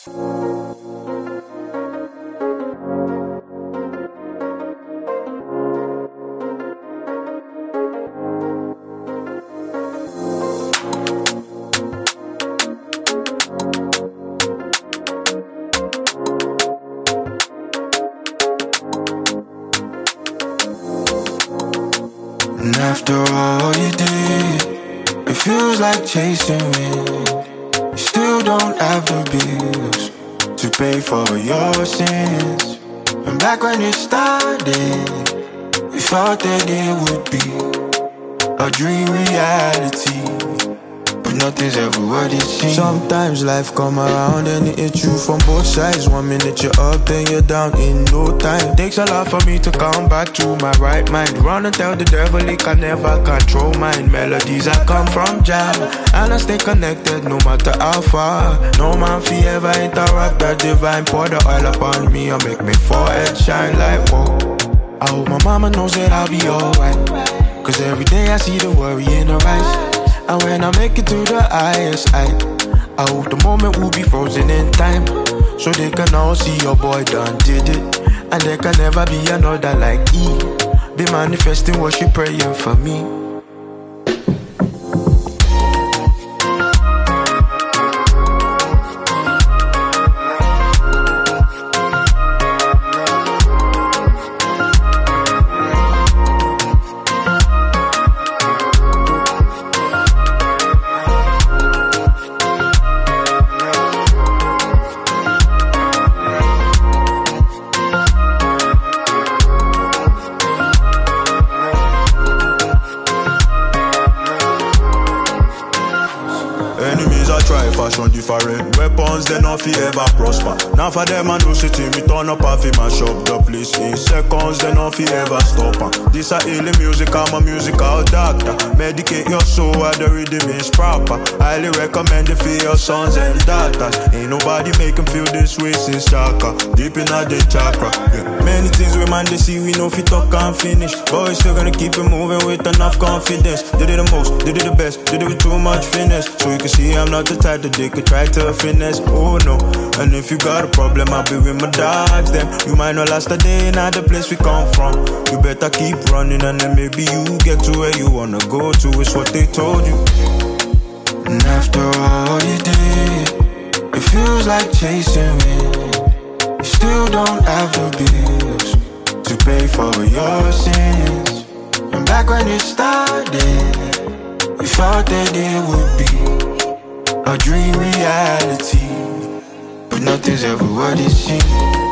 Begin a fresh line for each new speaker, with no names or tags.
And after all you did, it feels like chasing wind. You still don't have the bills to pay for your sins. And back when it started, we thought that it would be a dream reality, but nothing's ever what it seems. Sometimes life come around and it hits you from both sides. 1 minute you're up, then you're down in no time. Takes a lot for me to come back to my right mind. Run and tell the devil he can never control mine. Melodies I come from Jah, and I stay connected no matter how far. No man fi ever interrupt that divine. Pour the oil upon me and make me forehead shine like whoa. I hope my mama knows that I'll be alright, cause every day I see the worry in her eyes. And when I make it to the highest height, I hope the moment will be frozen in time, so they can all see your boy done did it. And there can never be another like E. Be manifesting what she praying for me.
Enemies I try fashion different weapons, they not fi ever prosper. Now for them I know city, me turn up and fi mash up the place in seconds, they not fi ever stop. This a healing music, I'm a musical doctor. Medicate your soul while the rhythm is proper. Highly recommend it for your sons and daughters. Ain't nobody make them feel this way since Chaka, deep in the chakra. Yeah. Many things we man they see, we know fi talk and finish, but we still gonna keep it moving with enough confidence. Did it the most, did it the best, did it with too much finesse. So you can see I'm not the type that they could try to finesse. Oh no. And if you got a problem, I'll be with my dogs then. You might not last a day in the place we come from. You better keep running and then maybe you get to where you wanna go to. It's what they told you.
And after all you did, it feels like chasing wind. You still don't have the bills to pay for your sins. And back when it started, we thought that it would be a dream reality, but nothing's ever what it seems.